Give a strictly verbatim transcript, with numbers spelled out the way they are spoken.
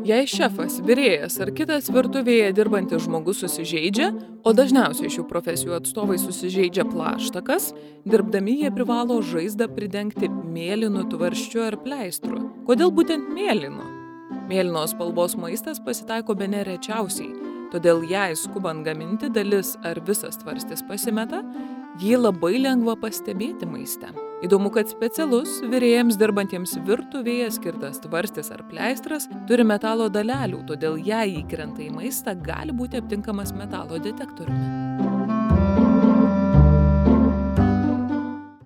Jei šefas, virėjas ar kitas virtuvėje dirbantis žmogus susižeidžia, o dažniausiai šių profesijų atstovai susižeidžia plaštakas, dirbdami jie privalo žaizdą pridengti mėlynu tvarsčiu ar pleistru. Kodėl būtent mėlynu? Mėlynos spalvos maistas pasitaiko bene rečiausiai, todėl jei skubant gaminti dalis ar visas tvarstis pasimeta, jį labai lengva pastebėti maiste. Įdomu, kad specialus virėjams dirbantiems virtuvėje skirtas tvarstis ar pleistras turi metalo dalelių, todėl jei įkrenta į maistą, gali būti aptinkamas metalo detektoriumi.